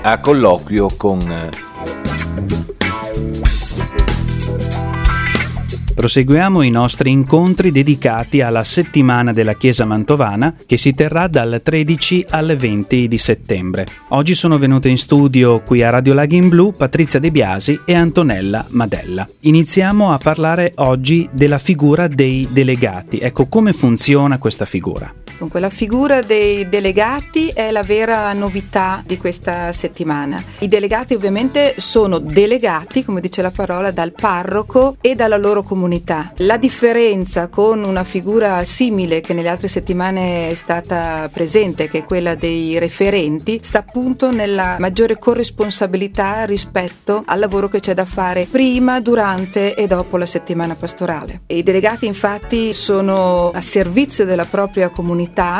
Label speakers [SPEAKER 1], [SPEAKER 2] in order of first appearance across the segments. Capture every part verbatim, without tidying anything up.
[SPEAKER 1] a colloquio con...
[SPEAKER 2] Proseguiamo i nostri incontri dedicati alla settimana della Chiesa Mantovana che si terrà dal tredici al venti di settembre. Oggi sono venute in studio qui a Radio Laghi in Blu Patrizia De Biasi e Antonella Madella. Iniziamo a parlare oggi della figura dei delegati. Ecco, come funziona questa figura?
[SPEAKER 3] Dunque, la figura dei delegati è la vera novità di questa settimana. I delegati ovviamente sono delegati, come dice la parola, dal parroco e dalla loro comunità. La differenza con una figura simile che nelle altre settimane è stata presente, che è quella dei referenti, sta appunto nella maggiore corresponsabilità rispetto al lavoro che c'è da fare prima, durante e dopo la settimana pastorale. I delegati infatti sono a servizio della propria comunità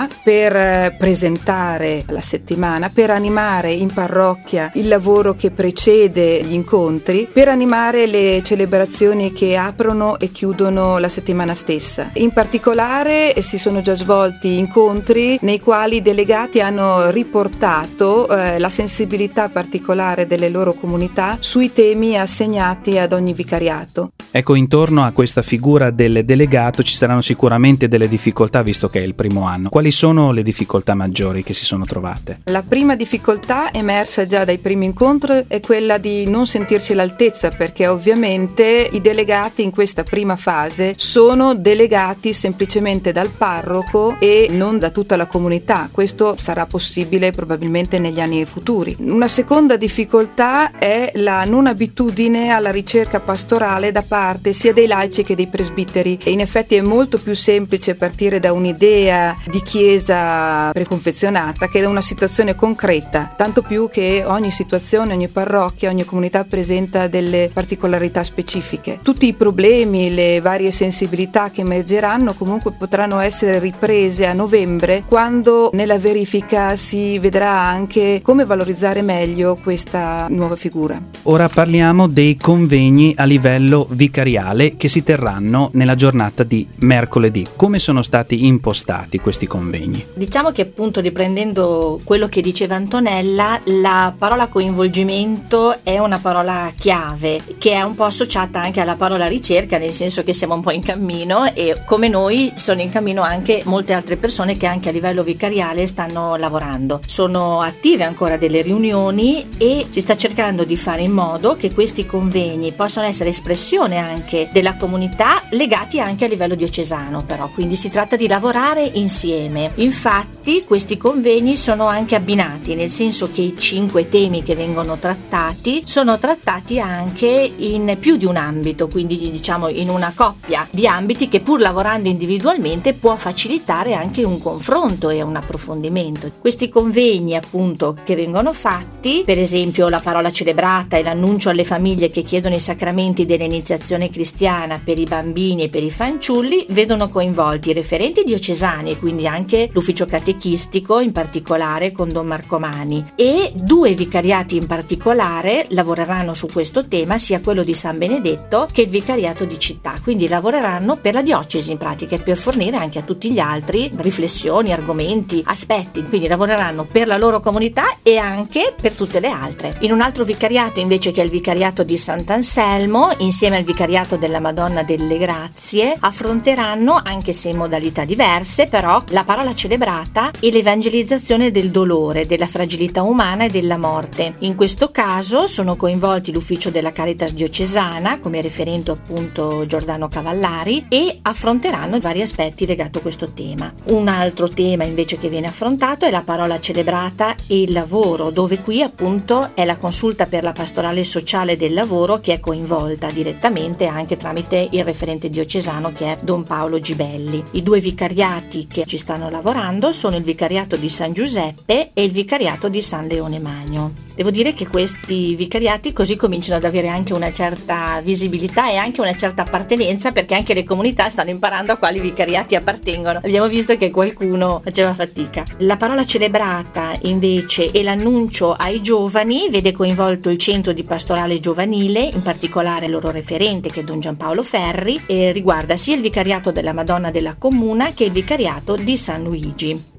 [SPEAKER 3] per presentare la settimana, per animare in parrocchia il lavoro che precede gli incontri, per animare le celebrazioni che aprono e chiudono la settimana stessa. In particolare si sono già svolti incontri nei quali i delegati hanno riportato eh, la sensibilità particolare delle loro comunità sui temi assegnati ad ogni vicariato.
[SPEAKER 2] Ecco, intorno a questa figura del delegato ci saranno sicuramente delle difficoltà, visto che è il primo anno. Quali sono le difficoltà maggiori che si sono trovate?
[SPEAKER 3] La prima difficoltà emersa già dai primi incontri è quella di non sentirsi all'altezza, perché ovviamente i delegati in questa prima fase sono delegati semplicemente dal parroco e non da tutta la comunità. Questo sarà possibile probabilmente negli anni futuri. Una seconda difficoltà è la non abitudine alla ricerca pastorale da parte sia dei laici che dei presbiteri. E in effetti è molto più semplice partire da un'idea di chiesa preconfezionata che da una situazione concreta, tanto più che ogni situazione, ogni parrocchia, ogni comunità presenta delle particolarità specifiche. Tutti i problemi, le varie sensibilità che emergeranno comunque potranno essere riprese a novembre, quando nella verifica si vedrà anche come valorizzare meglio questa nuova figura.
[SPEAKER 2] Ora parliamo dei convegni a livello vicariale che si terranno nella giornata di mercoledì. Come sono stati impostati questi convegni?
[SPEAKER 4] Diciamo che appunto, riprendendo quello che diceva Antonella, la parola coinvolgimento è una parola chiave che è un po' associata anche alla parola ricerca, nel senso che siamo un po' in cammino e come noi sono in cammino anche molte altre persone che anche a livello vicariale stanno lavorando. Sono attive ancora delle riunioni e si sta cercando di fare in modo che questi convegni possano essere espressione anche della comunità, legati anche a livello diocesano però, quindi si tratta di lavorare insieme. Infatti questi convegni sono anche abbinati, nel senso che i cinque temi che vengono trattati sono trattati anche in più di un ambito, quindi diciamo in una coppia di ambiti che pur lavorando individualmente può facilitare anche un confronto e un approfondimento. Questi convegni appunto che vengono fatti, per esempio la parola celebrata e l'annuncio alle famiglie che chiedono i sacramenti dell'iniziazione cristiana per i bambini e per i fanciulli, vedono coinvolti i referenti diocesani e quindi anche l'ufficio catechistico, in particolare con Don Marco Mani, e due vicariati in particolare lavoreranno su questo tema, sia quello di San Benedetto che il vicariato di città, quindi lavoreranno per la diocesi in pratica e per fornire anche a tutti gli altri riflessioni, argomenti, aspetti, quindi lavoreranno per la loro comunità e anche per tutte le altre. In un altro vicariato invece, che è il vicariato di Sant'Anselmo, insieme al vicariato della Madonna delle Grazie, affronteranno, anche se in modalità diverse, però la parola celebrata e l'evangelizzazione del dolore, della fragilità umana e della morte. In questo caso sono coinvolti l'ufficio della Caritas diocesana, come referente appunto Giordano Cavallari, e affronteranno vari aspetti legati a questo tema. Un altro tema invece che viene affrontato è la parola celebrata e il lavoro, dove qui appunto è la consulta per la pastorale sociale del lavoro che è coinvolta direttamente anche tramite il referente diocesano che è Don Paolo Gibelli. I due vicariati che ci stanno lavorando sono il vicariato di San Giuseppe e il vicariato di San Leone Magno. Devo dire che questi vicariati così cominciano ad avere anche una certa visibilità e anche una certa appartenenza, perché anche le comunità stanno imparando a quali vicariati appartengono. Abbiamo visto che qualcuno faceva fatica. La parola celebrata invece e l'annuncio ai giovani vede coinvolto il centro di pastorale giovanile, in particolare il loro referente che è Don Giampaolo Ferri, e riguarda sia il vicariato della Madonna della Comuna che il vicariato di San Luigi.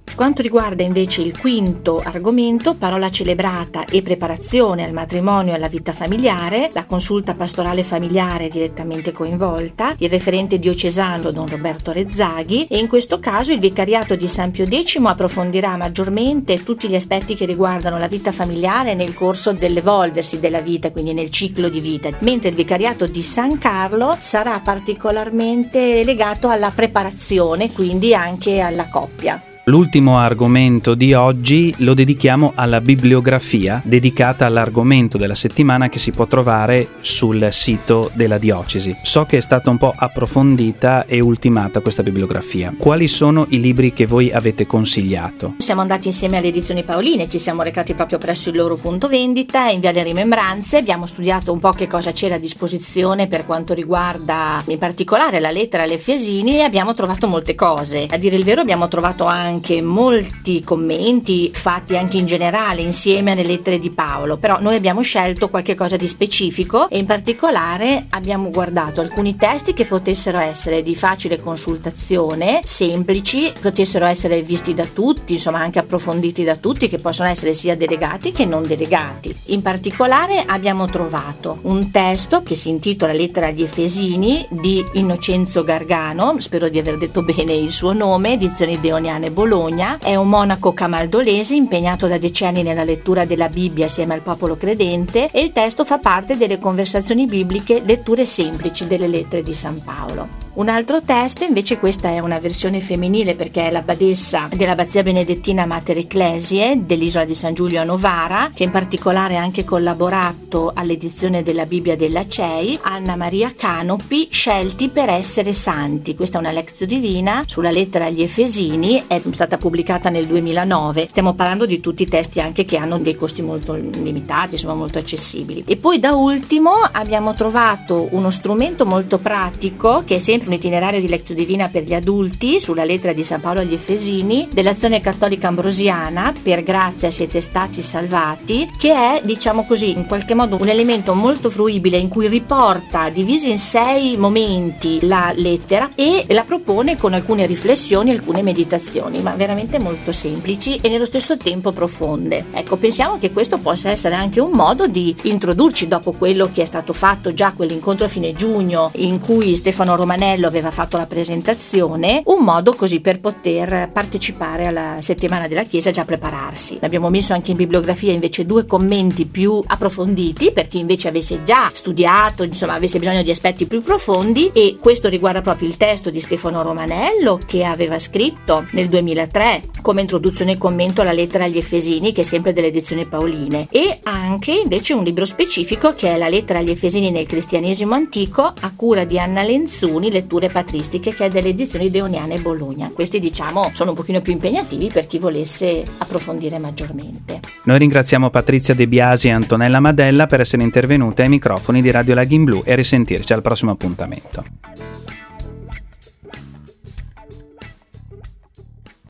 [SPEAKER 4] Per quanto riguarda invece il quinto argomento, parola celebrata e preparazione al matrimonio e alla vita familiare, la consulta pastorale familiare direttamente coinvolta, il referente diocesano Don Roberto Rezzaghi, e in questo caso il vicariato di San Pio X approfondirà maggiormente tutti gli aspetti che riguardano la vita familiare nel corso dell'evolversi della vita, quindi nel ciclo di vita, mentre il vicariato di San Carlo sarà particolarmente legato alla preparazione, quindi anche alla coppia.
[SPEAKER 2] L'ultimo argomento di oggi lo dedichiamo alla bibliografia dedicata all'argomento della settimana che si può trovare sul sito della diocesi. So che è stata un po' approfondita e ultimata questa bibliografia. Quali sono i libri che voi avete consigliato?
[SPEAKER 4] Siamo andati insieme alle edizioni Paoline, ci siamo recati proprio presso il loro punto vendita in via Le Rimembranze, abbiamo studiato un po' che cosa c'era a disposizione per quanto riguarda in particolare la lettera agli Efesini e abbiamo trovato molte cose. A dire il vero abbiamo trovato anche anche molti commenti fatti anche in generale insieme alle lettere di Paolo, però noi abbiamo scelto qualche cosa di specifico e in particolare abbiamo guardato alcuni testi che potessero essere di facile consultazione, semplici, potessero essere visti da tutti, insomma anche approfonditi da tutti, che possono essere sia delegati che non delegati. In particolare abbiamo trovato un testo che si intitola Lettera agli Efesini di Innocenzo Gargano, spero di aver detto bene il suo nome, edizioni Deoniane Bologna. È un monaco camaldolese impegnato da decenni nella lettura della Bibbia assieme al popolo credente e il testo fa parte delle conversazioni bibliche, letture semplici delle lettere di San Paolo. Un altro testo, invece questa è una versione femminile perché è la badessa dell'abbazia benedettina Mater Ecclesiae dell'isola di San Giulio a Novara, che in particolare ha anche collaborato all'edizione della Bibbia della C E I, Anna Maria Canopi, Scelti per essere santi. Questa è una lezione divina sulla lettera agli Efesini, è stata pubblicata nel duemilanove. Stiamo parlando di tutti i testi anche che hanno dei costi molto limitati, insomma molto accessibili. E poi da ultimo abbiamo trovato uno strumento molto pratico che è sempre un itinerario di lezione divina per gli adulti sulla lettera di San Paolo agli Efesini dell'Azione Cattolica Ambrosiana Per grazia siete stati salvati, che è, diciamo così, in qualche modo un elemento molto fruibile in cui riporta divisi in sei momenti la lettera e la propone con alcune riflessioni, alcune meditazioni, ma veramente molto semplici e nello stesso tempo profonde. Ecco, pensiamo che questo possa essere anche un modo di introdurci, dopo quello che è stato fatto già quell'incontro a fine giugno in cui Stefano Romanello aveva fatto la presentazione, un modo così per poter partecipare alla settimana della Chiesa e già prepararsi. Abbiamo messo anche in bibliografia invece due commenti più approfonditi per chi invece avesse già studiato, insomma avesse bisogno di aspetti più profondi, e questo riguarda proprio il testo di Stefano Romanello che aveva scritto nel duemilatré come introduzione e commento alla lettera agli Efesini, che è sempre delle edizioni Paoline, e anche invece un libro specifico che è la lettera agli Efesini nel cristianesimo antico a cura di Anna Lenzuni, letture patristiche, che è delle edizioni Deoniane Bologna. Questi diciamo sono un pochino più impegnativi per chi volesse approfondire maggiormente.
[SPEAKER 2] Noi ringraziamo Patrizia De Biasi e Antonella Madella per essere intervenute ai microfoni di Radio Laghin Blu e a risentirci al prossimo appuntamento.